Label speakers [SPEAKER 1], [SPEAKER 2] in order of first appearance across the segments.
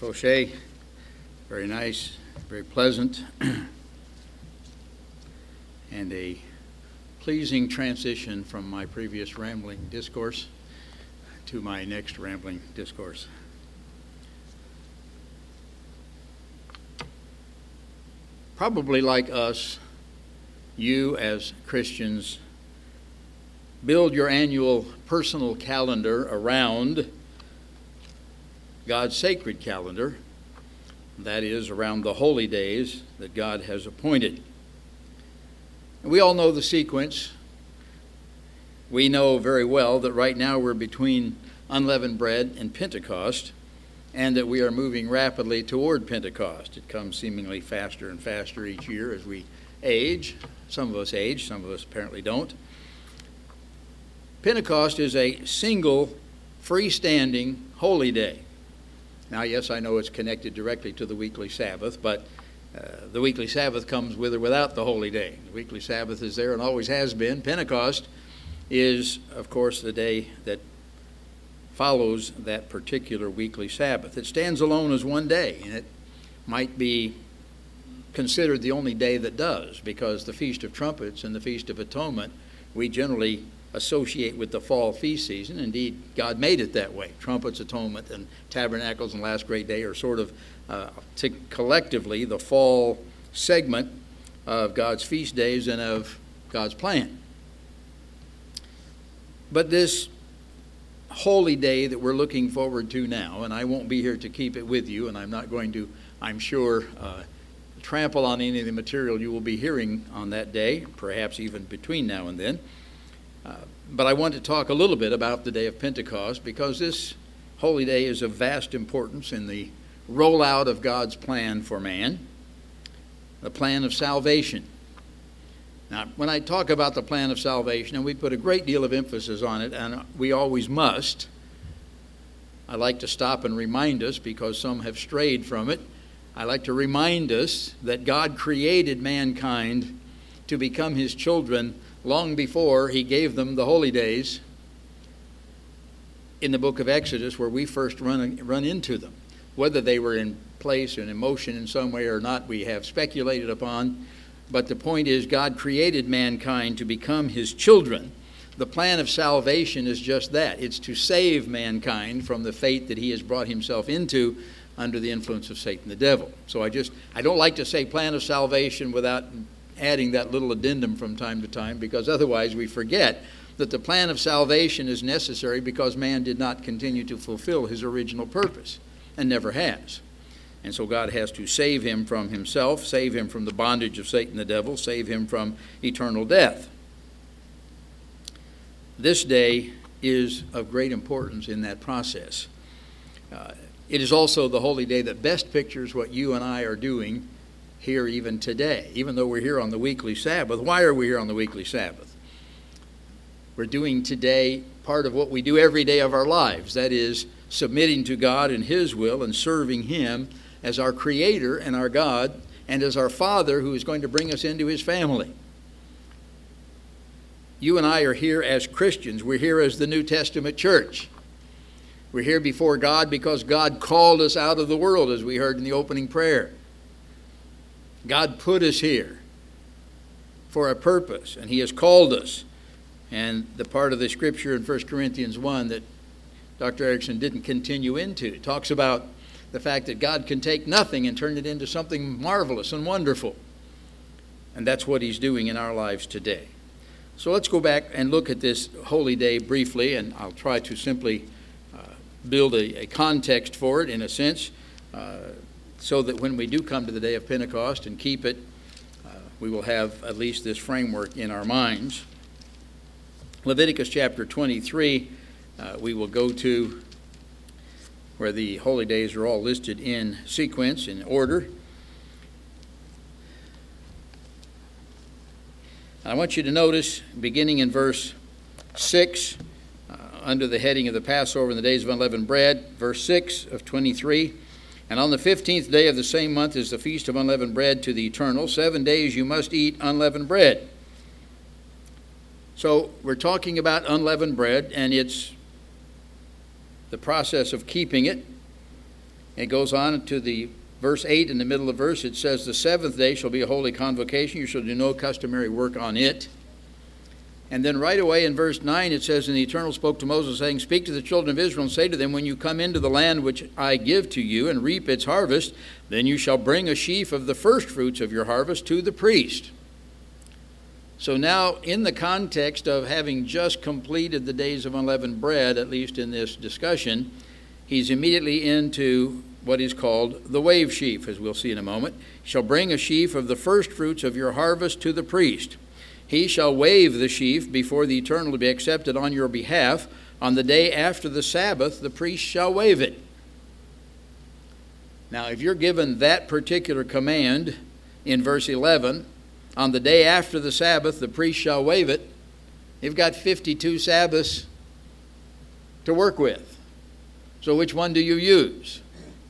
[SPEAKER 1] Fauché. Very nice, very pleasant, and a pleasing transition from my previous rambling discourse to my next rambling discourse. Probably like us, you as Christians build your annual personal calendar around God's sacred calendar, that is, around the holy days that God has appointed. And we all know the sequence. We know very well that right now we're between unleavened bread and Pentecost, and that we are moving rapidly toward Pentecost. It comes seemingly faster and faster each year as we age. Some of us age, some of us apparently don't. Pentecost is a single, freestanding holy day. Now, yes, I know it's connected directly to the weekly Sabbath, but the weekly Sabbath comes with or without the holy day. The weekly Sabbath is there and always has been. Pentecost is, of course, the day that follows that particular weekly Sabbath. It stands alone as one day, and it might be considered the only day that does, because the Feast of Trumpets and the Feast of Atonement we generally associate with the fall feast season. Indeed, God made it that way. Trumpets, Atonement, and Tabernacles and Last Great Day are sort of collectively the fall segment of God's feast days and of God's plan. But this holy day that we're looking forward to now, and I won't be here to keep it with you, and I'm not going to, I'm sure, trample on any of the material you will be hearing on that day, perhaps even between now and then. But I want to talk a little bit about the day of Pentecost, because this holy day is of vast importance in the rollout of God's plan for man, the plan of salvation. Now, when I talk about the plan of salvation, and we put a great deal of emphasis on it, and we always must, I like to stop and remind us, because some have strayed from it, I like to remind us that God created mankind to become his children long before he gave them the holy days in the book of Exodus, where we first run into them. Whether they were in place and in motion in some way or not, we have speculated upon. But the point is, God created mankind to become his children. The plan of salvation is just that. It's to save mankind from the fate that he has brought himself into under the influence of Satan the devil. So I don't like to say plan of salvation without adding that little addendum from time to time, because otherwise we forget that the plan of salvation is necessary because man did not continue to fulfill his original purpose, and never has. And so God has to save him from himself, save him from the bondage of Satan the devil, save him from eternal death. This day is of great importance in that process. It is also the holy day that best pictures what you and I are doing here even today, even though we're here on the weekly Sabbath. Why are we here on the weekly Sabbath? We're doing today part of what we do every day of our lives, that is, submitting to God and his will and serving him as our Creator and our God, and as our Father who is going to bring us into his family. You and I are here as Christians. We're here as the New Testament church. We're here before God because God called us out of the world, as we heard in the opening prayer. God put us here for a purpose, and he has called us. And the part of the scripture in 1 Corinthians 1 that Dr. Erickson didn't continue into talks about the fact that God can take nothing and turn it into something marvelous and wonderful. And that's what he's doing in our lives today. So let's go back and look at this holy day briefly, and I'll try to simply build a context for it in a sense, so that when we do come to the day of Pentecost and keep it, we will have at least this framework in our minds. Leviticus chapter 23, we will go to where the holy days are all listed in sequence, in order. I want you to notice, beginning in verse 6, under the heading of the Passover and the days of unleavened bread, verse 6 of 23, and on the 15th day of the same month is the feast of unleavened bread to the Eternal. 7 days you must eat unleavened bread. So we're talking about unleavened bread, and it's the process of keeping it. It goes on to the verse 8 in the middle of the verse. It says, the seventh day shall be a holy convocation. You shall do no customary work on it. And then right away in verse 9 it says, and the Eternal spoke to Moses, saying, speak to the children of Israel and say to them, when you come into the land which I give to you and reap its harvest, then you shall bring a sheaf of the first fruits of your harvest to the priest. So now, in the context of having just completed the days of unleavened bread, at least in this discussion, he's immediately into what is called the wave sheaf, as we'll see in a moment. Shall bring a sheaf of the first fruits of your harvest to the priest. He shall wave the sheaf before the Eternal to be accepted on your behalf. On the day after the Sabbath, the priest shall wave it. Now, if you're given that particular command in verse 11, on the day after the Sabbath, the priest shall wave it, you've got 52 Sabbaths to work with. So which one do you use?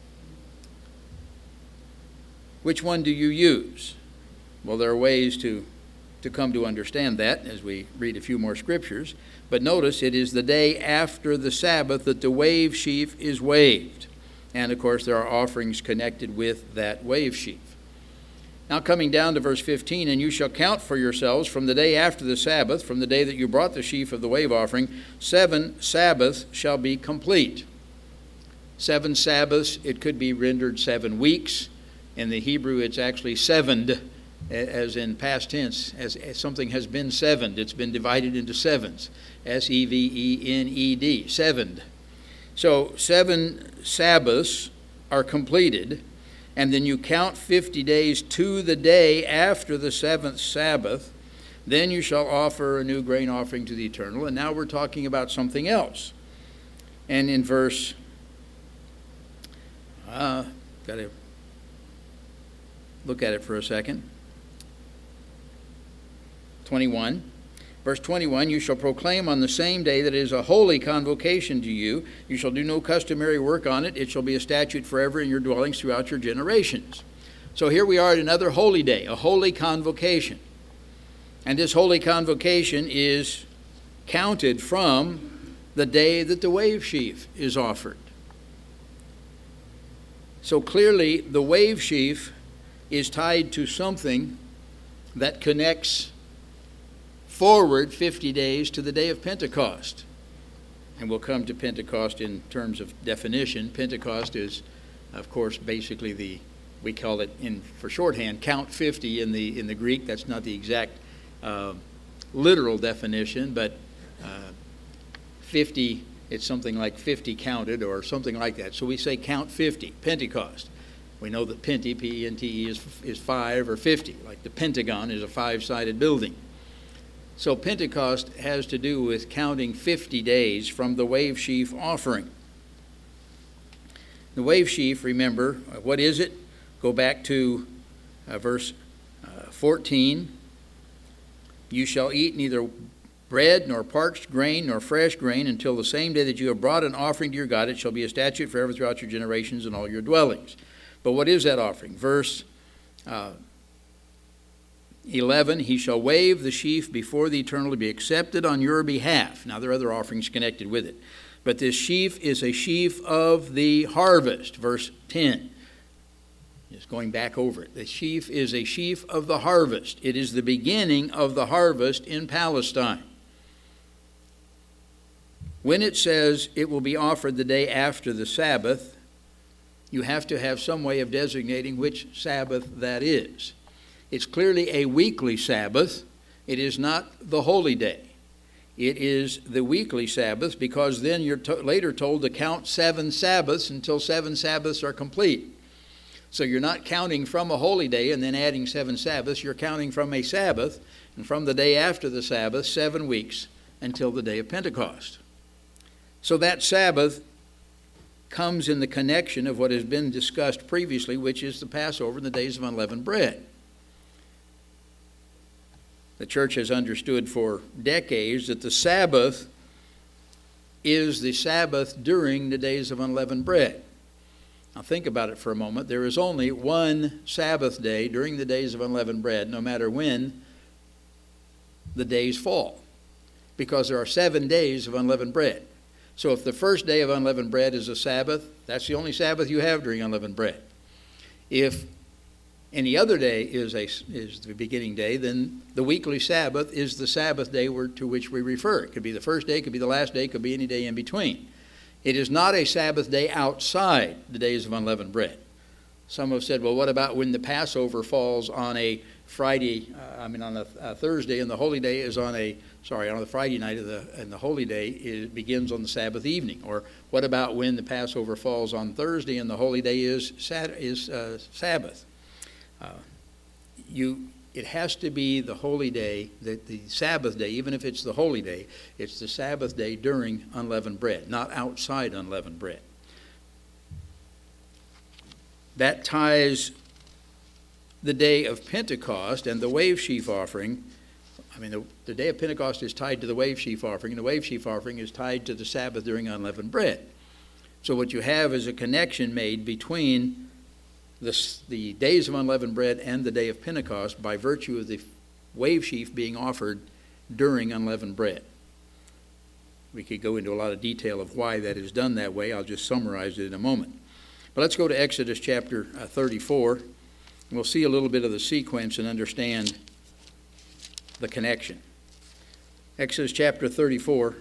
[SPEAKER 1] Which one do you use? Well, there are ways to come to understand that as we read a few more scriptures. But notice it is the day after the Sabbath that the wave sheaf is waved. And of course there are offerings connected with that wave sheaf. Now coming down to verse 15, and you shall count for yourselves from the day after the Sabbath, from the day that you brought the sheaf of the wave offering, 7 Sabbaths shall be complete. 7 Sabbaths, it could be rendered 7 weeks. In the Hebrew it's actually sevened, as in past tense, as something has been sevened. It's been divided into sevens. S-E-V-E-N-E-D, sevened. So 7 Sabbaths are completed, and then you count 50 days to the day after the 7th Sabbath. Then you shall offer a new grain offering to the Eternal. And now we're talking about something else. And in verse, got to look at it for a second. 21. Verse 21, you shall proclaim on the same day that it is a holy convocation to you. You shall do no customary work on it. It shall be a statute forever in your dwellings throughout your generations. So here we are at another holy day, a holy convocation. And this holy convocation is counted from the day that the wave sheaf is offered. So clearly the wave sheaf is tied to something that connects forward 50 days to the day of Pentecost. And we'll come to Pentecost in terms of definition. Pentecost is, of course, basically we call it for shorthand, count 50 in the Greek. That's not the exact literal definition, but 50, it's something like 50 counted or something like that. So we say count 50, Pentecost. We know that Pente, P-E-N-T-E, is 5 or 50, like the Pentagon is a 5-sided building. So Pentecost has to do with counting 50 days from the wave sheaf offering. The wave sheaf, remember, what is it? Go back to verse 14. You shall eat neither bread nor parched grain nor fresh grain until the same day that you have brought an offering to your God. It shall be a statute forever throughout your generations and all your dwellings. But what is that offering? Verse 11, he shall wave the sheaf before the Eternal to be accepted on your behalf. Now, there are other offerings connected with it. But this sheaf is a sheaf of the harvest. Verse 10, just going back over it. The sheaf is a sheaf of the harvest. It is the beginning of the harvest in Palestine. When it says it will be offered the day after the Sabbath, you have to have some way of designating which Sabbath that is. It's clearly a weekly Sabbath. It is not the holy day. It is the weekly Sabbath, because then you're later told to count 7 Sabbaths until 7 Sabbaths are complete. So you're not counting from a holy day and then adding 7 Sabbaths. You're counting from a Sabbath, and from the day after the Sabbath, 7 weeks until the day of Pentecost. So that Sabbath comes in the connection of what has been discussed previously, which is the Passover and the days of unleavened bread. The church has understood for decades that the Sabbath is the Sabbath during the days of unleavened bread. Now think about it for a moment. There is only one Sabbath day during the days of unleavened bread, no matter when the days fall, because there are 7 days of unleavened bread. So if the first day of unleavened bread is a Sabbath, that's the only Sabbath you have during unleavened bread. If any other day is the beginning day, then the weekly Sabbath is the Sabbath day to which we refer. It could be the first day, it could be the last day, it could be any day in between. It is not a Sabbath day outside the days of unleavened bread. Some have said, well, what about when the Passover falls on a Friday, on a Thursday, and the holy day is on the Friday night and the holy day begins on the Sabbath evening? Or what about when the Passover falls on Thursday and the holy day is Sabbath? It has to be the holy day, the Sabbath day, even if it's the holy day, it's the Sabbath day during unleavened bread, not outside unleavened bread. That ties the day of Pentecost and the wave sheaf offering. The day of Pentecost is tied to the wave sheaf offering, and the wave sheaf offering is tied to the Sabbath during unleavened bread. So what you have is a connection made between the days of unleavened bread and the day of Pentecost by virtue of the wave sheaf being offered during unleavened bread. We could go into a lot of detail of why that is done that way. I'll just summarize it in a moment. But let's go to Exodus chapter 34. And we'll see a little bit of the sequence and understand the connection. Exodus chapter 34.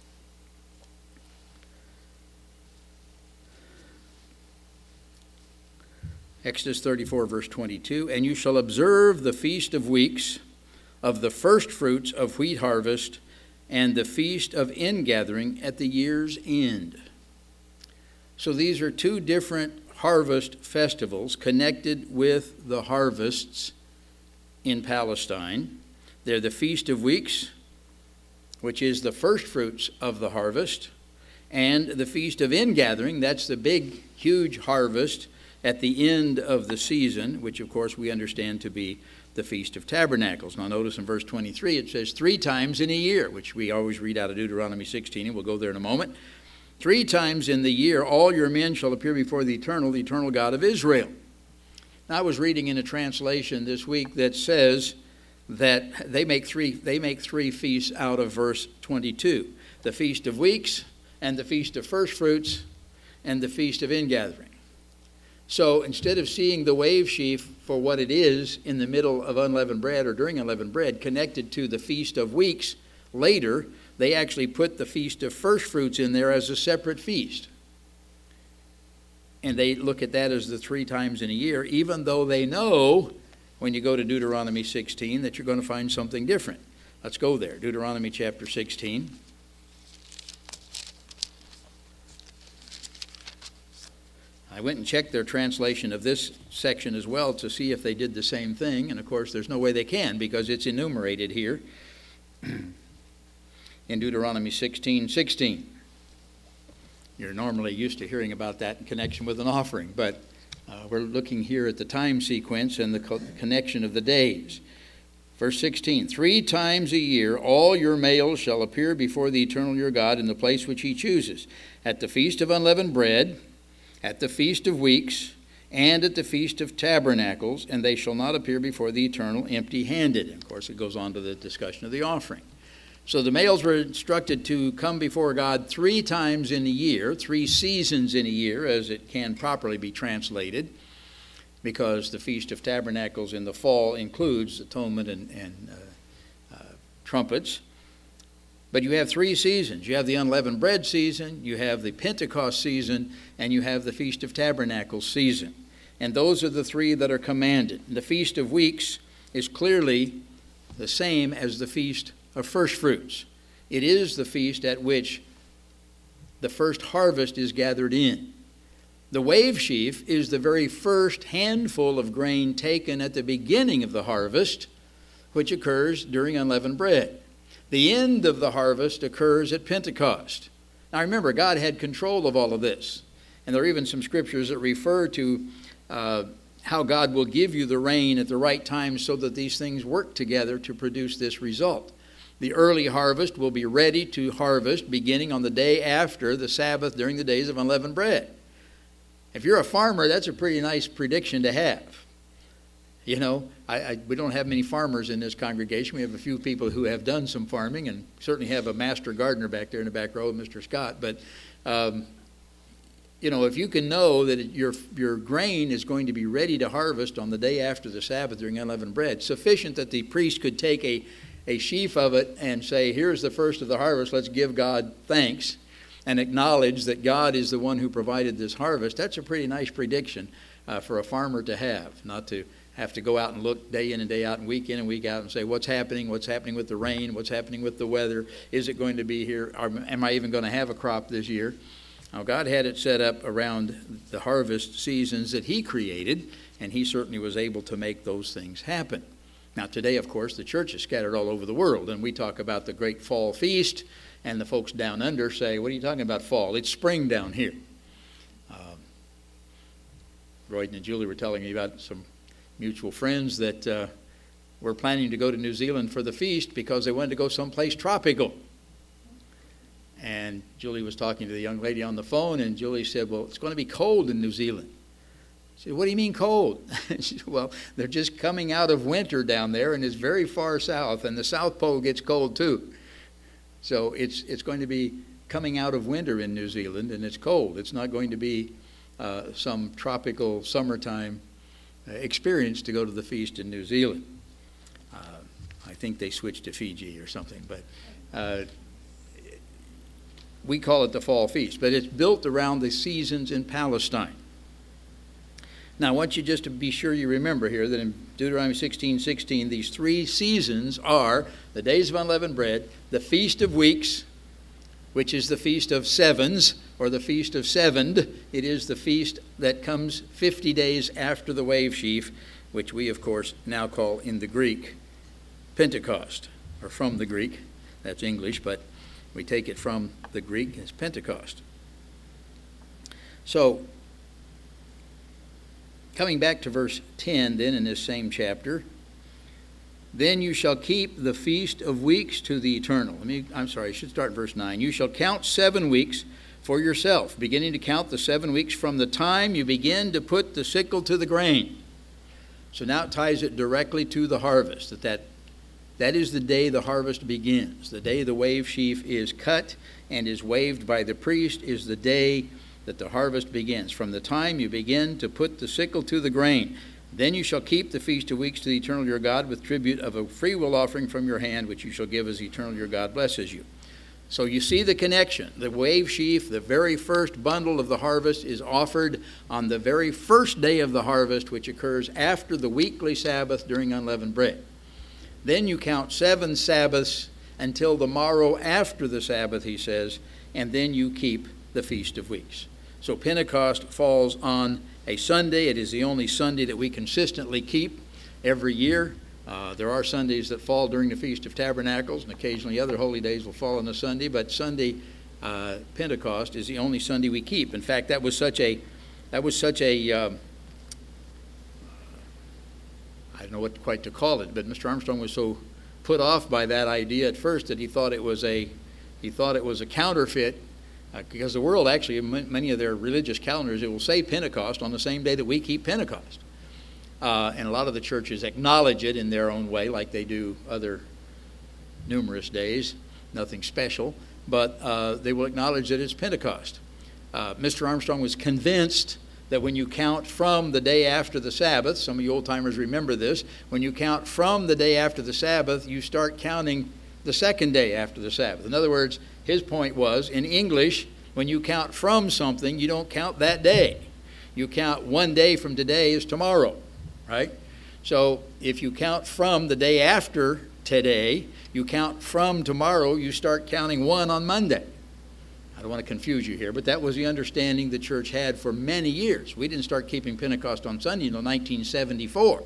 [SPEAKER 1] Exodus 34, verse 22. And you shall observe the feast of weeks, of the first fruits of wheat harvest, and the feast of ingathering at the year's end. So these are two different harvest festivals connected with the harvests in Palestine. They're the Feast of Weeks, which is the first fruits of the harvest, and the Feast of Ingathering, that's the big, huge harvest at the end of the season, which of course we understand to be the Feast of Tabernacles. Now notice in verse 23 it says 3 times in a year, which we always read out of Deuteronomy 16, and we'll go there in a moment. 3 times in the year all your men shall appear before the eternal God of Israel. Now, I was reading in a translation this week that says that they make three feasts out of verse 22. The Feast of Weeks, and the Feast of First Fruits, and the Feast of Ingathering. So instead of seeing the wave sheaf for what it is in the middle of unleavened bread or during unleavened bread connected to the Feast of Weeks later, they actually put the Feast of First Fruits in there as a separate feast. And they look at that as the 3 times in a year, even though they know when you go to Deuteronomy 16 that you're going to find something different. Let's go there. Deuteronomy chapter 16. I went and checked their translation of this section as well to see if they did the same thing. And of course, there's no way they can because it's enumerated here in Deuteronomy 16:16. You're normally used to hearing about that in connection with an offering, but we're looking here at the time sequence and the connection of the days. Verse 16, 3 times a year all your males shall appear before the eternal your God in the place which he chooses, at the feast of unleavened bread, at the feast of weeks, and at the feast of tabernacles, and they shall not appear before the eternal empty-handed. And of course, it goes on to the discussion of the offering. So the males were instructed to come before God 3 times in a year, 3 seasons in a year, as it can properly be translated, because the Feast of Tabernacles in the fall includes atonement and trumpets. But you have 3 seasons. You have the unleavened bread season, you have the Pentecost season, and you have the Feast of Tabernacles season. And those are the 3 that are commanded. The Feast of Weeks is clearly the same as the Feast of First Fruits. It is the feast at which the first harvest is gathered in. The wave sheaf is the very first handful of grain taken at the beginning of the harvest, which occurs during unleavened bread. The end of the harvest occurs at Pentecost. Now remember, God had control of all of this. And there are even some scriptures that refer to how God will give you the rain at the right time so that these things work together to produce this result. The early harvest will be ready to harvest beginning on the day after the Sabbath during the days of unleavened bread. If you're a farmer, that's a pretty nice prediction to have. We don't have many farmers in this congregation. We have a few people who have done some farming, and certainly have a master gardener back there in the back row, Mr. Scott. But if you can know that your grain is going to be ready to harvest on the day after the Sabbath during unleavened bread, sufficient that the priest could take a sheaf of it and say, here's the first of the harvest, let's give God thanks, and acknowledge that God is the one who provided this harvest. That's a pretty nice prediction for a farmer to have, not to have to go out and look day in and day out and week in and week out and say, what's happening with the rain, what's happening with the weather, is it going to be here, am I even going to have a crop this year? Now, God had it set up around the harvest seasons that he created, and he certainly was able to make those things happen. Now, today, of course, the church is scattered all over the world, and we talk about the great fall feast, and the folks down under say, what are you talking about fall? It's spring down here. Royd and Julie were telling me about some mutual friends that were planning to go to New Zealand for the feast because they wanted to go someplace tropical. And Julie was talking to the young lady on the phone, and Julie said, well, it's going to be cold in New Zealand. She said, what do you mean cold? She said, well, they're just coming out of winter down there, and it's very far south, and the South Pole gets cold too. So it's going to be coming out of winter in New Zealand, and it's cold. It's not going to be some tropical summertime experience to go to the feast in New Zealand. I think they switched to Fiji or something, but we call it the fall feast. But it's built around the seasons in Palestine. Now, I want you just to be sure you remember here that in Deuteronomy 16:16, these 3 seasons are the days of unleavened bread, the Feast of Weeks, which is the Feast of Sevens, or the Feast of Sevened. It is the feast that comes 50 days after the wave sheaf, which we, of course, now call in the Greek Pentecost, or from the Greek. That's English, but we take it from the Greek as Pentecost. So, coming back to verse 10 then in this same chapter, then you shall keep the Feast of Weeks to the eternal. I should start verse 9. You shall count 7 weeks for yourself, beginning to count the 7 weeks from the time you begin to put the sickle to the grain. So now it ties it directly to the harvest, that is the day the harvest begins. The day the wave sheaf is cut and is waved by the priest is the day that the harvest begins. From the time you begin to put the sickle to the grain, then you shall keep the Feast of Weeks to the eternal your God with tribute of a freewill offering from your hand, which you shall give as the eternal your God blesses you. So you see the connection. The wave sheaf, the very first bundle of the harvest, is offered on the very first day of the harvest, which occurs after the weekly Sabbath during unleavened bread. Then you count 7 Sabbaths until the morrow after the Sabbath, he says, and then you keep the Feast of Weeks. So Pentecost falls on a Sunday. It is the only Sunday that we consistently keep every year. There are Sundays that fall during the Feast of Tabernacles, and occasionally other holy days will fall on a Sunday, but Sunday, Pentecost, is the only Sunday we keep. In fact, that was such a I don't know what quite to call it, but Mr. Armstrong was so put off by that idea at first that he thought it was a counterfeit, because the world actually, many of their religious calendars, it will say Pentecost on the same day that we keep Pentecost. And a lot of the churches acknowledge it in their own way, like they do other numerous days, nothing special, but they will acknowledge that it's Pentecost. Mr. Armstrong was convinced that when you count from the day after the Sabbath, some of you old-timers remember this, when you count from the day after the Sabbath, you start counting the second day after the Sabbath. In other words, his point was, in English, when you count from something, you don't count that day. You count one day from today is tomorrow, right? So if you count from the day after today, you count from tomorrow, you start counting 1 on Monday. I don't want to confuse you here, but that was the understanding the church had for many years. We didn't start keeping Pentecost on Sunday until 1974.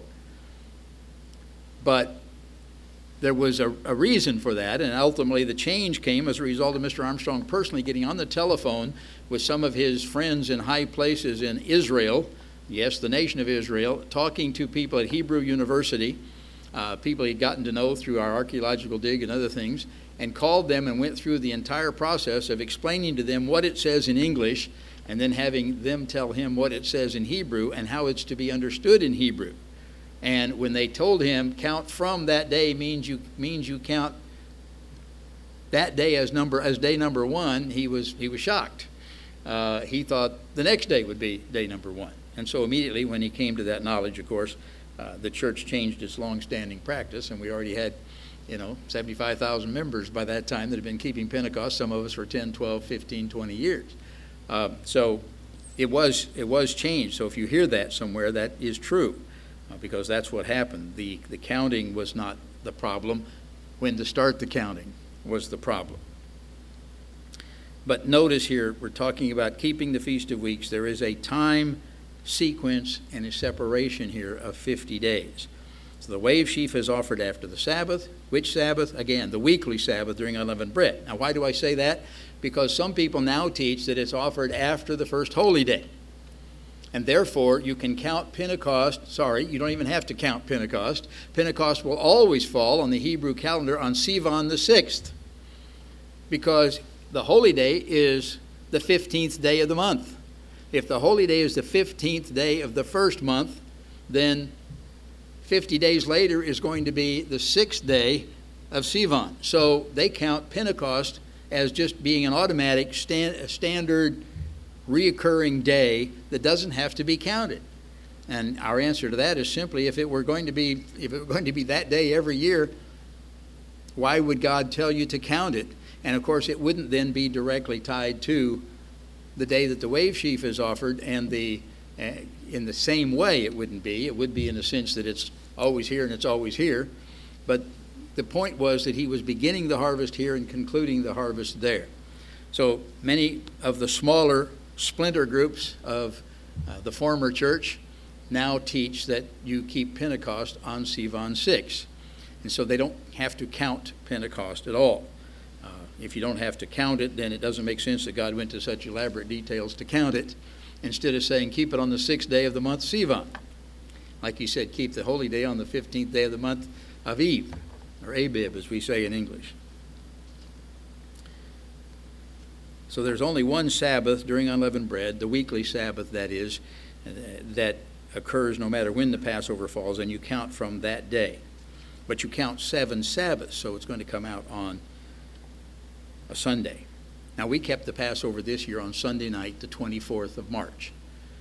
[SPEAKER 1] But there was a reason for that, and ultimately the change came as a result of Mr. Armstrong personally getting on the telephone with some of his friends in high places in Israel, yes, the nation of Israel, talking to people at Hebrew University, people he'd gotten to know through our archaeological dig and other things, and called them and went through the entire process of explaining to them what it says in English and then having them tell him what it says in Hebrew and how it's to be understood in Hebrew. And when they told him count from that day means you count that day as day number one, he was shocked. He thought the next day would be day number one. And so immediately when he came to that knowledge, of course, the church changed its long-standing practice, and we already had 75,000 members by that time that had been keeping Pentecost, some of us for 10, 12, 15, 20 years. So it was changed. So if you hear that somewhere, that is true, because that's what happened. The counting was not the problem. When to start the counting was the problem. But notice here, we're talking about keeping the Feast of Weeks. There is a time sequence and a separation here of 50 days. So the wave sheaf is offered after the Sabbath. Which Sabbath? Again, the weekly Sabbath during unleavened bread. Now, why do I say that? Because some people now teach that it's offered after the first holy day. And therefore, you can count Pentecost. Sorry, you don't even have to count Pentecost. Pentecost will always fall on the Hebrew calendar on Sivan the 6th. Because the holy day is the 15th day of the month. If the holy day is the 15th day of the first month, then 50 days later is going to be the 6th day of Sivan. So they count Pentecost as just being an automatic standard reoccurring day that doesn't have to be counted. And our answer to that is simply, if it were going to be that day every year, why would God tell you to count it? And of course, it wouldn't then be directly tied to the day that the wave sheaf is offered, and in the same way it wouldn't be. It would be in the sense that it's always here and it's always here. But the point was that he was beginning the harvest here and concluding the harvest there. So many of the smaller splinter groups of the former church now teach that you keep Pentecost on Sivan 6. And so they don't have to count Pentecost at all. If you don't have to count it, then it doesn't make sense that God went to such elaborate details to count it, instead of saying keep it on the 6th day of the month Sivan. Like he said, keep the holy day on the 15th day of the month of Eve, or Abib, as we say in English. So there's only one Sabbath during unleavened bread, the weekly Sabbath, that is, that occurs no matter when the Passover falls, and you count from that day. But you count 7 Sabbaths, so it's going to come out on a Sunday. Now, we kept the Passover this year on Sunday night, the 24th of March.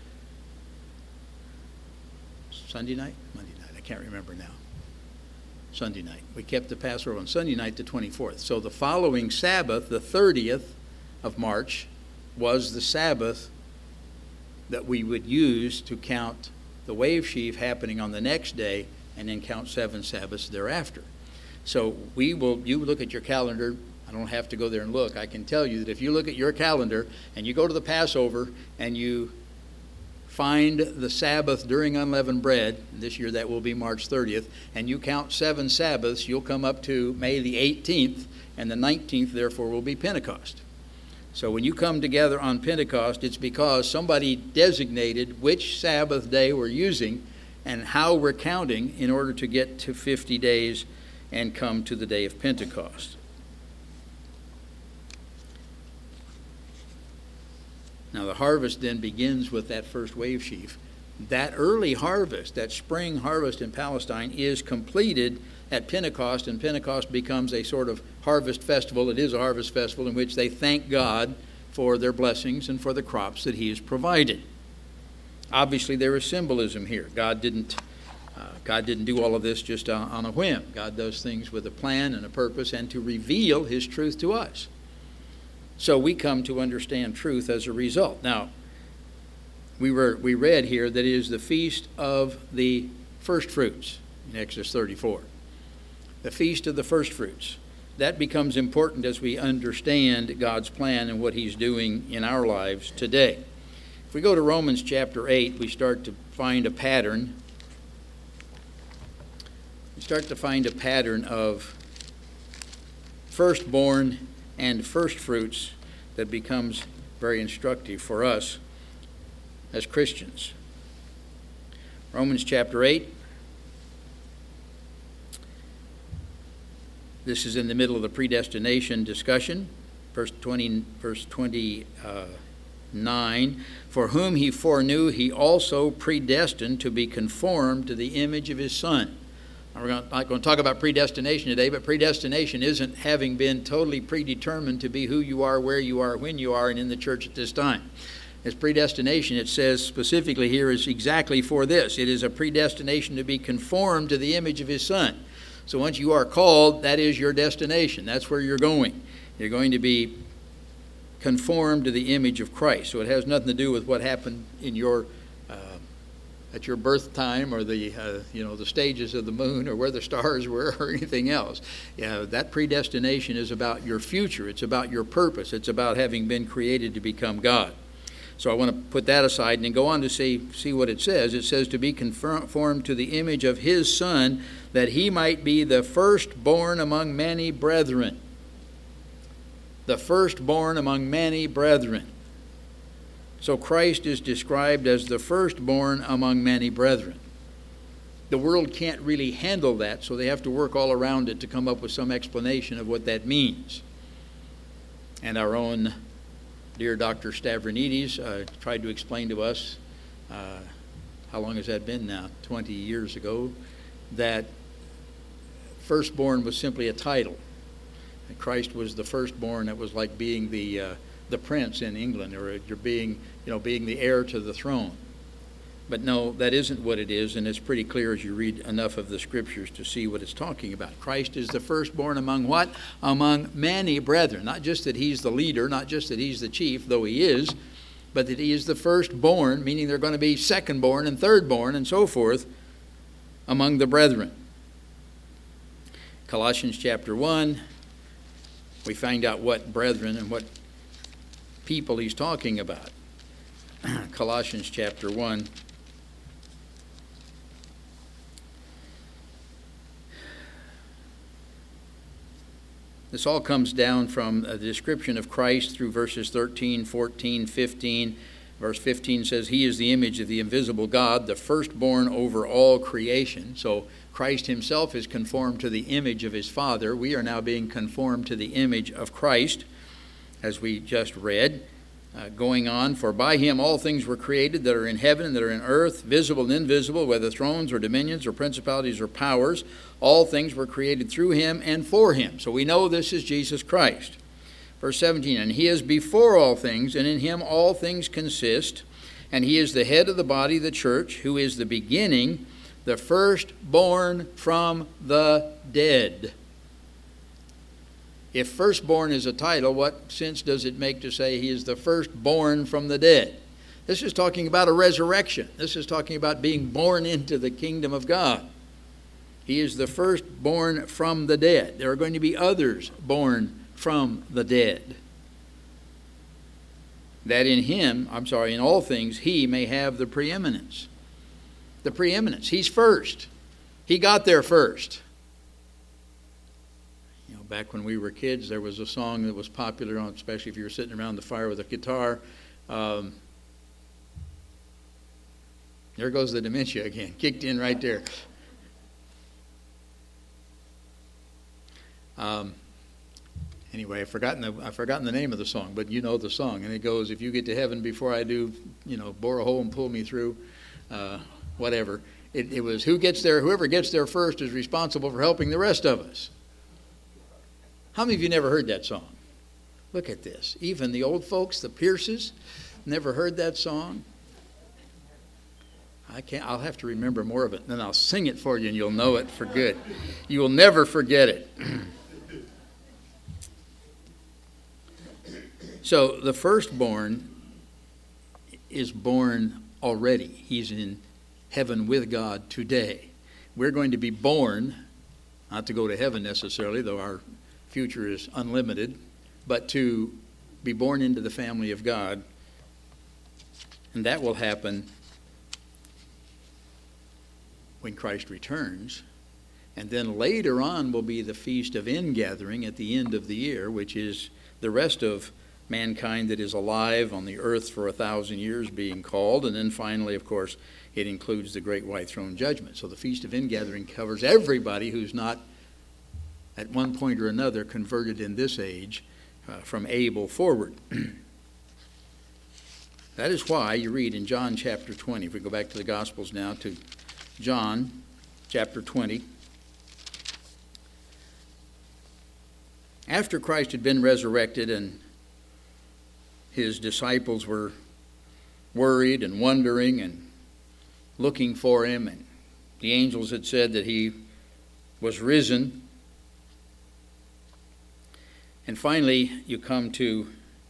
[SPEAKER 1] Sunday night? Monday night. I can't remember now. Sunday night. We kept the Passover on Sunday night, the 24th. So the following Sabbath, the 30th of March, was the Sabbath that we would use to count the wave sheaf happening on the next day, and then count 7 Sabbaths thereafter. So you look at your calendar. I don't have to go there and look. I can tell you that if you look at your calendar and you go to the Passover and you find the Sabbath during unleavened bread, this year that will be March 30th, and you count 7 Sabbaths, you'll come up to May the 18th, and the 19th, therefore, will be Pentecost. So when you come together on Pentecost, it's because somebody designated which Sabbath day we're using and how we're counting in order to get to 50 days and come to the day of Pentecost. Now the harvest then begins with that first wave sheaf. That early harvest, that spring harvest in Palestine, is completed at Pentecost, and Pentecost becomes a sort of harvest festival. It is a harvest festival in which they thank God for their blessings and for the crops that he has provided. Obviously, there is symbolism here. God didn't do all of this just on a whim. God does things with a plan and a purpose, and to reveal his truth to us. So we come to understand truth as a result. Now, we read here that it is the feast of the first fruits in Exodus 34. The feast of the first fruits. That becomes important as we understand God's plan and what he's doing in our lives today. If we go to Romans chapter 8, we start to find a pattern. We start to find a pattern of firstborn and first fruits that becomes very instructive for us as Christians. Romans chapter 8. This is in the middle of the predestination discussion. Verse 20, 9, for whom he foreknew, he also predestined to be conformed to the image of his Son. Now, we're not going to talk about predestination today, but predestination isn't having been totally predetermined to be who you are, where you are, when you are, and in the church at this time. As predestination, it says specifically here, is exactly for this. It is a predestination to be conformed to the image of his Son. So once you are called, that is your destination. That's where you're going. You're going to be conformed to the image of Christ. So it has nothing to do with what happened in your at your birth time, or the the stages of the moon, or where the stars were, or anything else. That predestination is about your future. It's about your purpose. It's about having been created to become God. So I want to put that aside and then go on to see what it says. It says to be conformed to the image of his Son, that he might be the firstborn among many brethren. The firstborn among many brethren. So Christ is described as the firstborn among many brethren. The world can't really handle that, so they have to work all around it to come up with some explanation of what that means. And our own dear Dr. Stavronidis tried to explain to us, how long has that been now? 20 years ago, that firstborn was simply a title. And Christ was the firstborn. That was like being the prince in England, or you're being the heir to the throne. But no, that isn't what it is, and it's pretty clear as you read enough of the scriptures to see what it's talking about. Christ is the firstborn among what? Among many brethren. Not just that he's the leader, not just that he's the chief, though he is, but that he is the firstborn, meaning they're going to be secondborn and thirdborn and so forth among the brethren. Colossians chapter 1, we find out what brethren and what people he's talking about. Colossians chapter 1. This all comes down from a description of Christ through verses 13, 14, 15. Verse 15 says, he is the image of the invisible God, the firstborn over all creation. So Christ himself is conformed to the image of his Father. We are now being conformed to the image of Christ, as we just read. Going on, for by him all things were created that are in heaven and that are in earth, visible and invisible, whether thrones or dominions or principalities or powers. All things were created through him and for him. So we know this is Jesus Christ. Verse 17, and he is before all things, and in him all things consist. And he is the head of the body, the church, who is the beginning, the firstborn from the dead. If firstborn is a title, what sense does it make to say he is the firstborn from the dead? This is talking about a resurrection. This is talking about being born into the kingdom of God. He is the firstborn from the dead. There are going to be others born from the dead. That in all things, he may have the preeminence. The preeminence. He's first. He got there first. Back when we were kids, there was a song that was popular, especially if you were sitting around the fire with a guitar. There goes the dementia again, kicked in right there. Anyway, I've forgotten the name of the song, but you know the song, and it goes, "If you get to heaven before I do, bore a hole and pull me through, whatever." It was whoever gets there first is responsible for helping the rest of us. How many of you never heard that song? Look at this. Even the old folks, the Pierces, never heard that song. I'll have to remember more of it, and then I'll sing it for you, and you'll know it for good. You will never forget it. So the firstborn is born already. He's in heaven with God today. We're going to be born, not to go to heaven necessarily, though our future is unlimited, but to be born into the family of God. And that will happen when Christ returns. And then later on will be the Feast of Ingathering at the end of the year, which is the rest of mankind that is alive on the earth for 1,000 years being called. And then finally, of course, it includes the Great White Throne Judgment. So the Feast of Ingathering covers everybody who's not at one point or another converted in this age from Abel forward. That is why you read in John chapter 20. If we go back to the Gospels now, to John chapter 20. After Christ had been resurrected and his disciples were worried and wondering and looking for him, and the angels had said that he was risen. And finally, you come to,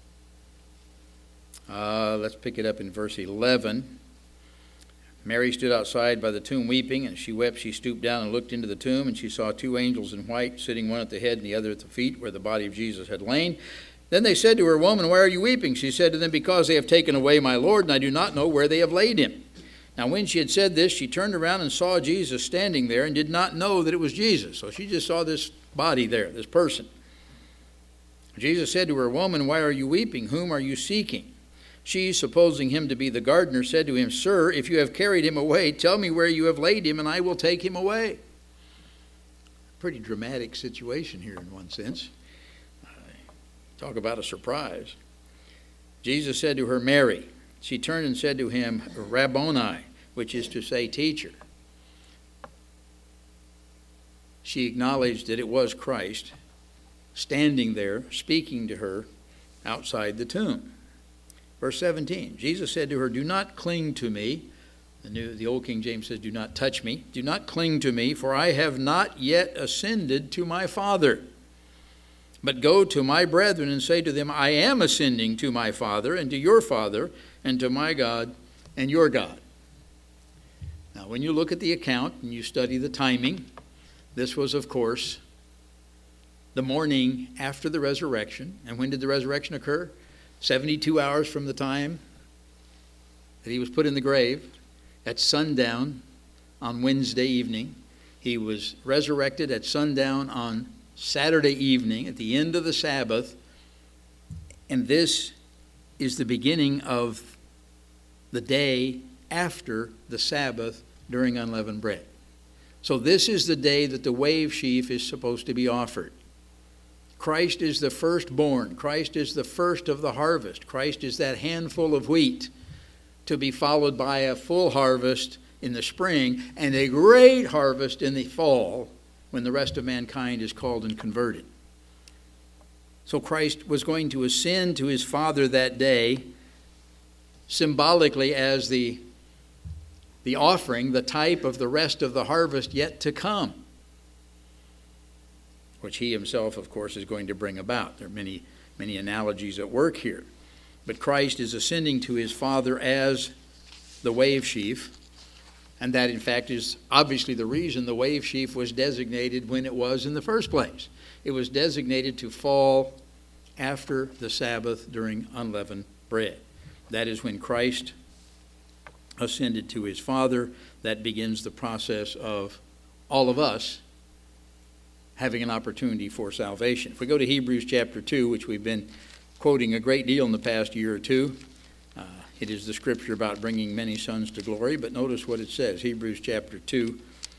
[SPEAKER 1] let's pick it up in verse 11. Mary stood outside by the tomb weeping, and she wept. She stooped down and looked into the tomb, and she saw two angels in white, sitting one at the head and the other at the feet, where the body of Jesus had lain. Then they said to her, "Woman, why are you weeping?" She said to them, "Because they have taken away my Lord, and I do not know where they have laid him." Now when she had said this, she turned around and saw Jesus standing there, and did not know that it was Jesus. So she just saw this body there, this person. Jesus said to her, "Woman, why are you weeping? Whom are you seeking?" She, supposing him to be the gardener, said to him, "Sir, if you have carried him away, tell me where you have laid him, and I will take him away." Pretty dramatic situation here in one sense. Talk about a surprise. Jesus said to her, "Mary." She turned and said to him, "Rabboni," which is to say, teacher. She acknowledged that it was Christ standing there speaking to her outside the tomb. Verse 17, Jesus said to her, "Do not cling to me." The old King James says, "Do not touch me. Do not cling to me, for I have not yet ascended to my Father. But go to my brethren and say to them, I am ascending to my Father and to your Father and to my God and your God." Now, when you look at the account and you study the timing, this was, of course, the morning after the resurrection. And when did the resurrection occur? 72 hours from the time that he was put in the grave. At sundown on Wednesday evening. He was resurrected at sundown on Saturday evening, at the end of the Sabbath. And this is the beginning of the day after the Sabbath during unleavened bread. So this is the day that the wave sheaf is supposed to be offered. Christ is the firstborn. Christ is the first of the harvest. Christ is that handful of wheat to be followed by a full harvest in the spring and a great harvest in the fall when the rest of mankind is called and converted. So Christ was going to ascend to his Father that day, symbolically as the offering, the type of the rest of the harvest yet to come, which he himself, of course, is going to bring about. There are many, many analogies at work here. But Christ is ascending to his Father as the wave sheaf, and that, in fact, is obviously the reason the wave sheaf was designated when it was in the first place. It was designated to fall after the Sabbath during unleavened bread. That is when Christ ascended to his Father. That begins the process of all of us having an opportunity for salvation. If we go to Hebrews chapter 2, which we've been quoting a great deal in the past year or two, it is the scripture about bringing many sons to glory, but notice what it says. Hebrews chapter 2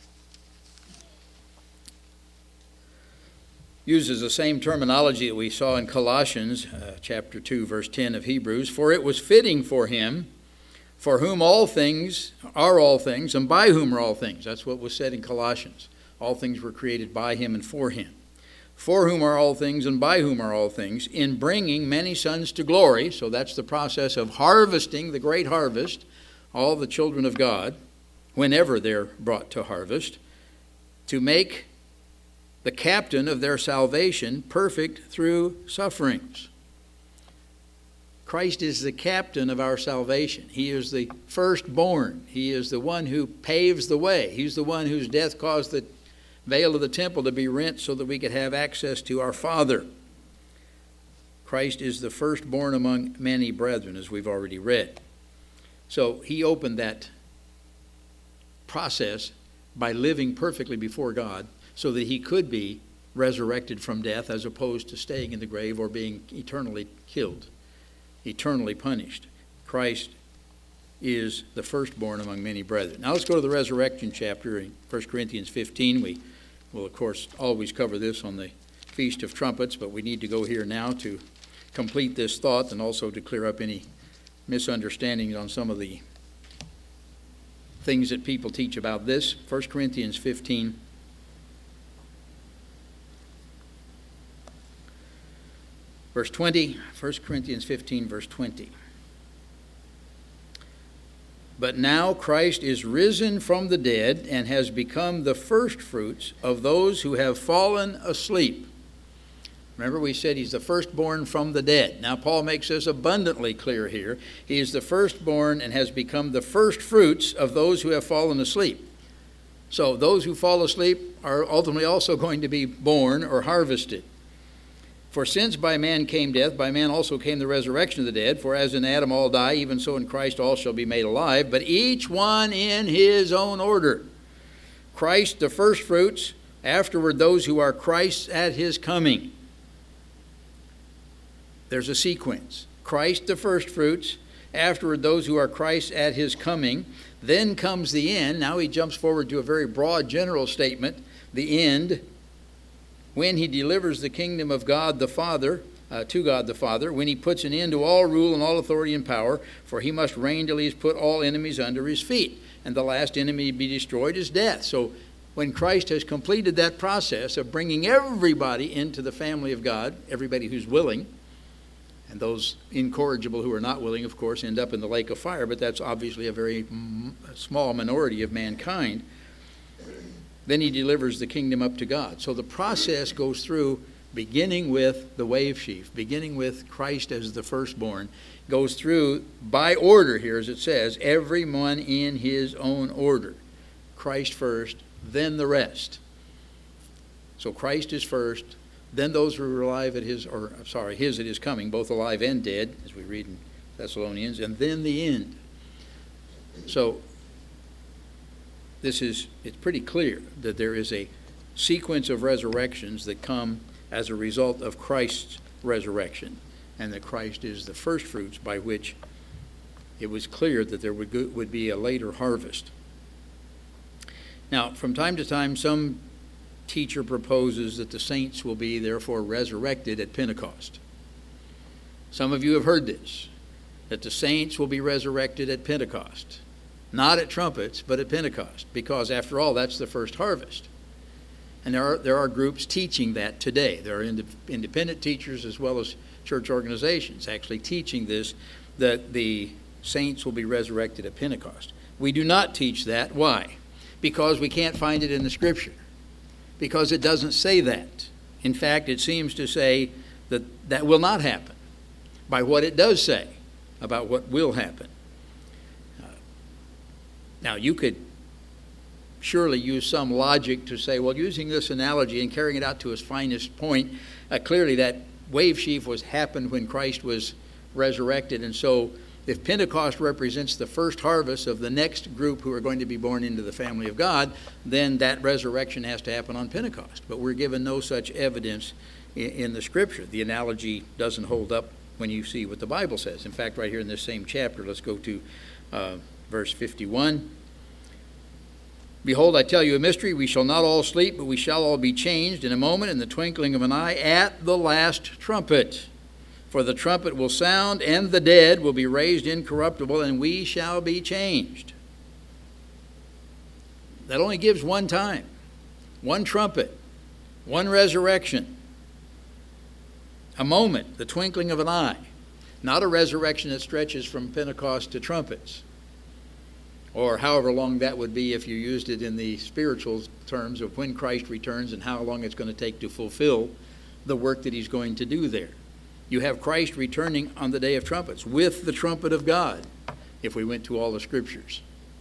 [SPEAKER 1] uses the same terminology that we saw in Colossians chapter 2, verse 10 of Hebrews. "For it was fitting for him, for whom all things are all things, and by whom are all things." That's what was said in Colossians. All things were created by him and for him. "For whom are all things and by whom are all things, in bringing many sons to glory." So that's the process of harvesting the great harvest, all the children of God, whenever they're brought to harvest, to make the captain of their salvation perfect through sufferings. Christ is the captain of our salvation. He is the firstborn. He is the one who paves the way. He's the one whose death caused the veil of the temple to be rent so that we could have access to our Father. Christ is the firstborn among many brethren, as we've already read. So he opened that process by living perfectly before God so that he could be resurrected from death as opposed to staying in the grave or being eternally killed, eternally punished. Christ is the firstborn among many brethren. Now let's go to the resurrection chapter in 1 Corinthians 15. We will, of course, always cover this on the Feast of Trumpets, but we need to go here now to complete this thought and also to clear up any misunderstandings on some of the things that people teach about this. 1 Corinthians 15. Verse 20. 1 Corinthians 15, verse 20. But now Christ is risen from the dead and has become the firstfruits of those who have fallen asleep. Remember, we said he's the firstborn from the dead. Now, Paul makes this abundantly clear here. He is the firstborn and has become the firstfruits of those who have fallen asleep. So those who fall asleep are ultimately also going to be born or harvested. For since by man came death, by man also came the resurrection of the dead. For as in Adam all die, even so in Christ all shall be made alive, but each one in his own order. Christ the firstfruits, afterward those who are Christ's at his coming. There's a sequence. Christ the firstfruits, afterward those who are Christ's at his coming. Then comes the end. Now he jumps forward to a very broad general statement. The end, when he delivers the kingdom of God the Father, to God the Father, when he puts an end to all rule and all authority and power, for he must reign till he has put all enemies under his feet. And the last enemy to be destroyed is death. So when Christ has completed that process of bringing everybody into the family of God, everybody who's willing, and those incorrigible who are not willing, of course, end up in the lake of fire, but that's obviously a very small minority of mankind. Then he delivers the kingdom up to God. So the process goes through, beginning with the wave sheaf, beginning with Christ as the firstborn, goes through by order here, as it says, everyone in his own order. Christ first, then the rest. So Christ is first, then those who are alive at his at his coming, both alive and dead, as we read in Thessalonians, and then the end. So it's pretty clear that there is a sequence of resurrections that come as a result of Christ's resurrection, and that Christ is the firstfruits by which it was clear that there would be a later harvest. Now, from time to time, some teacher proposes that the saints will be therefore resurrected at Pentecost. Some of you have heard this, that the saints will be resurrected at Pentecost. Not at trumpets, but at Pentecost, because after all, that's the first harvest. And there are groups teaching that today. There are independent teachers as well as church organizations actually teaching this, that the saints will be resurrected at Pentecost. We do not teach that. Why? Because we can't find it in the Scripture. Because it doesn't say that. In fact, it seems to say that that will not happen by what it does say about what will happen. Now, you could surely use some logic to say, well, using this analogy and carrying it out to its finest point, clearly that wave sheaf happened when Christ was resurrected. And so if Pentecost represents the first harvest of the next group who are going to be born into the family of God, then that resurrection has to happen on Pentecost. But we're given no such evidence in the Scripture. The analogy doesn't hold up when you see what the Bible says. In fact, right here in this same chapter, let's go to verse 51. Behold, I tell you a mystery. We shall not all sleep, but we shall all be changed in a moment, in the twinkling of an eye, at the last trumpet. For the trumpet will sound, and the dead will be raised incorruptible, and we shall be changed. That only gives one time, one trumpet, one resurrection. A moment, the twinkling of an eye. Not a resurrection that stretches from Pentecost to trumpets, or however long that would be if you used it in the spiritual terms of when Christ returns and how long it's going to take to fulfill the work that he's going to do there. You have Christ returning on the day of trumpets with the trumpet of God, if we went to all the Scriptures.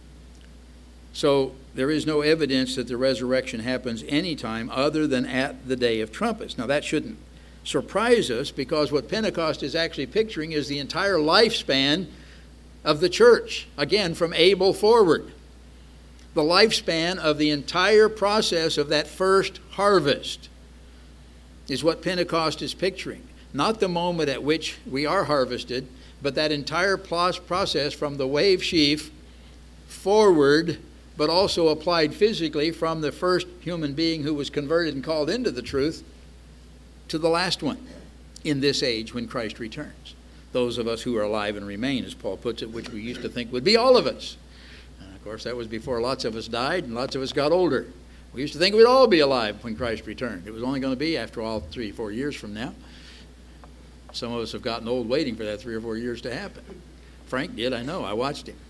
[SPEAKER 1] So there is no evidence that the resurrection happens any time other than at the day of trumpets. Now that shouldn't surprise us, because what Pentecost is actually picturing is the entire lifespan of the church, again from Abel forward. The lifespan of the entire process of that first harvest is what Pentecost is picturing. Not the moment at which we are harvested, but that entire process from the wave sheaf forward, but also applied physically from the first human being who was converted and called into the truth to the last one in this age when Christ returns. those of us who are alive and remain, as Paul puts it, which we used to think would be all of us. And of course, that was before lots of us died and lots of us got older. We used to think we'd all be alive when Christ returned. It was only going to be after all 3 or 4 years from now. Some of us have gotten old waiting for that 3 or 4 years to happen. Frank did, I know. I watched him.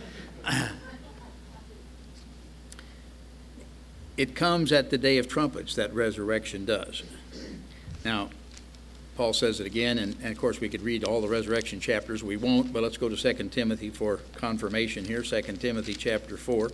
[SPEAKER 1] It comes at the day of trumpets, that resurrection does. Now, Paul says it again, and of course we could read all the resurrection chapters. We won't, but let's go to 2 Timothy for confirmation here. 2 Timothy chapter 4.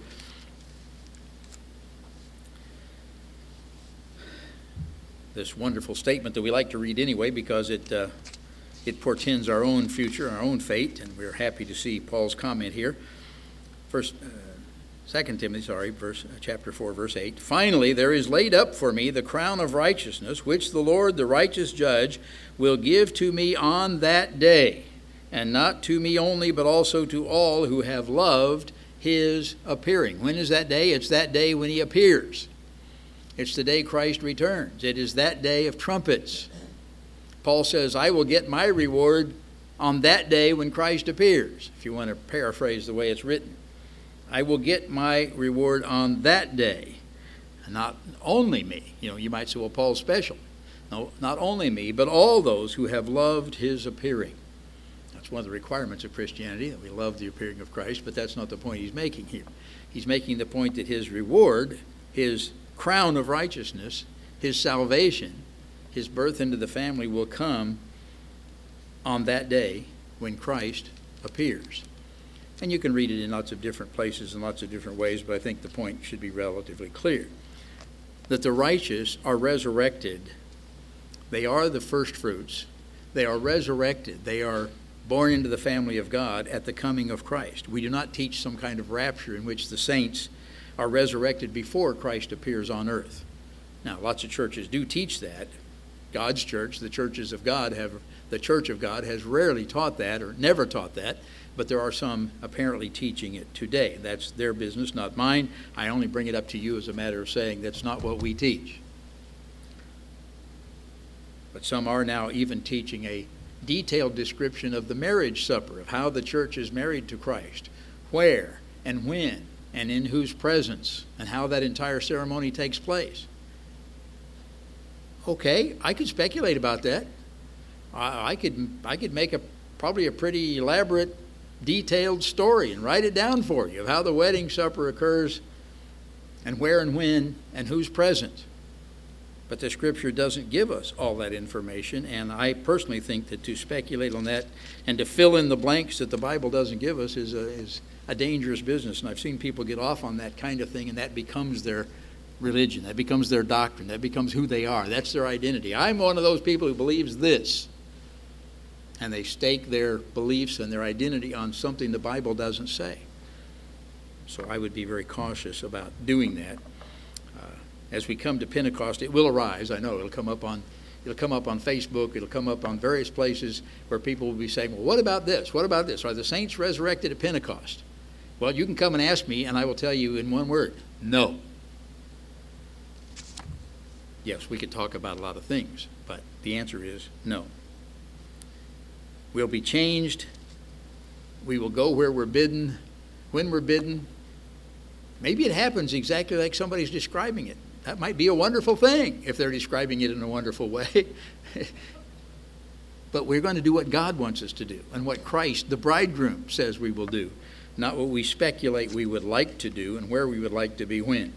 [SPEAKER 1] This wonderful statement that we like to read anyway because it portends our own future, our own fate, and we're happy to see Paul's comment here. 2 Timothy, chapter 4, verse 8. Finally, there is laid up for me the crown of righteousness, which the Lord, the righteous judge, will give to me on that day, and not to me only, but also to all who have loved his appearing. When is that day? It's that day when he appears. It's the day Christ returns. It is that day of trumpets. Paul says, I will get my reward on that day when Christ appears, if you want to paraphrase the way it's written. I will get my reward on that day. Not only me. You might say, well, Paul's special. No, not only me, but all those who have loved his appearing. That's one of the requirements of Christianity, that we love the appearing of Christ, but that's not the point he's making here. He's making the point that his reward, his crown of righteousness, his salvation, his birth into the family will come on that day when Christ appears. And you can read it in lots of different places and lots of different ways, but I think the point should be relatively clear. That the righteous are resurrected. They are the first fruits. They are resurrected. They are born into the family of God at the coming of Christ. We do not teach some kind of rapture in which the saints are resurrected before Christ appears on earth. Now, lots of churches do teach that. God's church, the churches of God, the Church of God has rarely taught that or never taught that, but there are some apparently teaching it today. That's their business, not mine. I only bring it up to you as a matter of saying that's not what we teach. But some are now even teaching a detailed description of the marriage supper, of how the church is married to Christ, where and when and in whose presence, and how that entire ceremony takes place. Okay, I could speculate about that. I could make probably a pretty elaborate, detailed story and write it down for you of how the wedding supper occurs and where and when and who's present. But the Scripture doesn't give us all that information, and I personally think that to speculate on that and to fill in the blanks that the Bible doesn't give us is a dangerous business. And I've seen people get off on that kind of thing, and that becomes their religion. That becomes their doctrine. That becomes who they are. That's their identity. I'm one of those people who believes this. And they stake their beliefs and their identity on something the Bible doesn't say. So I would be very cautious about doing that. As we come to Pentecost, it will arise. I know it'll come up on Facebook. It'll come up on various places where people will be saying, well, what about this? What about this? Are the saints resurrected at Pentecost? Well, you can come and ask me, and I will tell you in one word, no. Yes, we could talk about a lot of things, but the answer is no. We'll be changed. We will go where we're bidden, when we're bidden. Maybe it happens exactly like somebody's describing it. That might be a wonderful thing if they're describing it in a wonderful way. But we're going to do what God wants us to do and what Christ, the bridegroom, says we will do, not what we speculate we would like to do and where we would like to be when.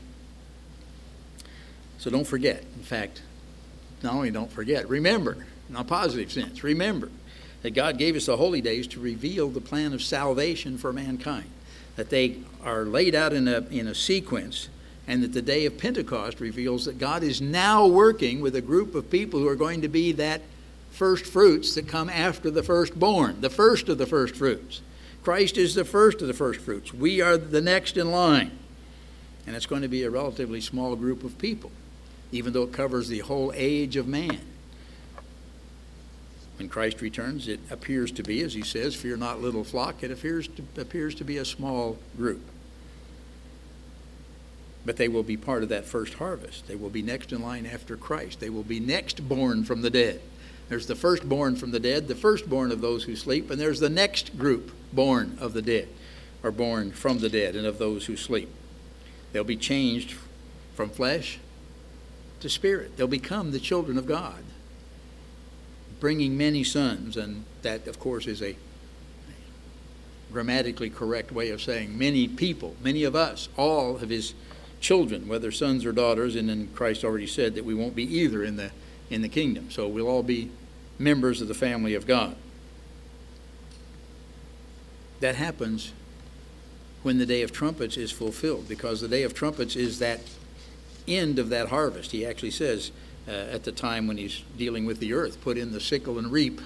[SPEAKER 1] So don't forget. In fact, not only don't forget, remember, in a positive sense, remember that God gave us the holy days to reveal the plan of salvation for mankind, that they are laid out in a sequence, and that the day of Pentecost reveals that God is now working with a group of people who are going to be that first fruits that come after the firstborn, the first of the first fruits. Christ is the first of the first fruits. We are the next in line. And it's going to be a relatively small group of people, even though it covers the whole age of man. When Christ returns, it appears to be, as he says, fear not, little flock. It appears to be a small group. But they will be part of that first harvest. They will be next in line after Christ. They will be next born from the dead. There's the firstborn from the dead, the firstborn of those who sleep, and there's the next group born of the dead, or born from the dead and of those who sleep. They'll be changed from flesh to spirit. They'll become the children of God, bringing many sons, and that, of course, is a grammatically correct way of saying many people, many of us, all of his children, whether sons or daughters, and then Christ already said that we won't be either in the kingdom. So we'll all be members of the family of God. That happens when the day of trumpets is fulfilled, because the day of trumpets is that end of that harvest. He actually says at the time when he's dealing with the earth, put in the sickle and reap.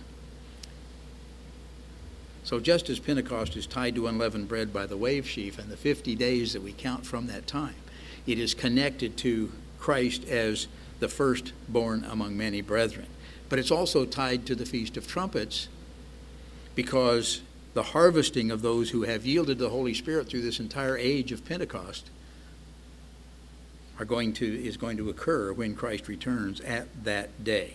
[SPEAKER 1] So just as Pentecost is tied to unleavened bread by the wave sheaf and the 50 days that we count from that time, it is connected to Christ as the firstborn among many brethren. But it's also tied to the Feast of Trumpets, because the harvesting of those who have yielded to the Holy Spirit through this entire age of Pentecost is going to occur when Christ returns at that day.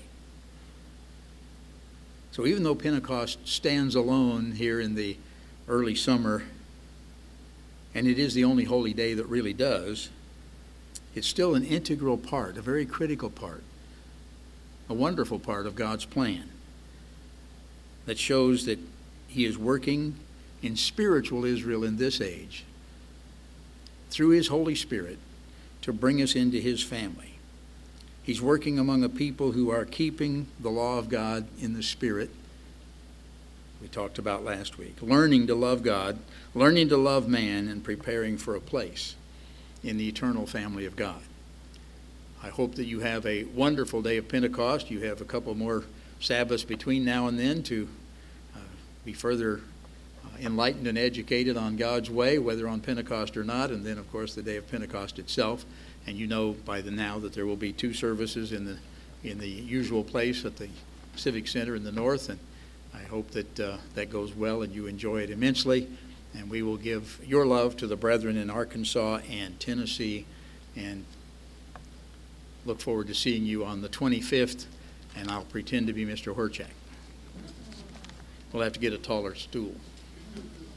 [SPEAKER 1] So even though Pentecost stands alone here in the early summer, and it is the only holy day that really does, it's still an integral part, a very critical part, a wonderful part of God's plan that shows that he is working in spiritual Israel in this age through his Holy Spirit to bring us into his family. He's working among a people who are keeping the law of God in the Spirit, we talked about last week, learning to love God, learning to love man, and preparing for a place in the eternal family of God. I hope that you have a wonderful day of Pentecost. You have a couple more Sabbaths between now and then to be further enlightened and educated on God's way, whether on Pentecost or not, and then, of course, the day of Pentecost itself. And you know by now that there will be two services in the usual place at the Civic Center in the north, and I hope that that goes well and you enjoy it immensely. And we will give your love to the brethren in Arkansas and Tennessee, and look forward to seeing you on the 25th, and I'll pretend to be Mr. Horchak. We'll have to get a taller stool.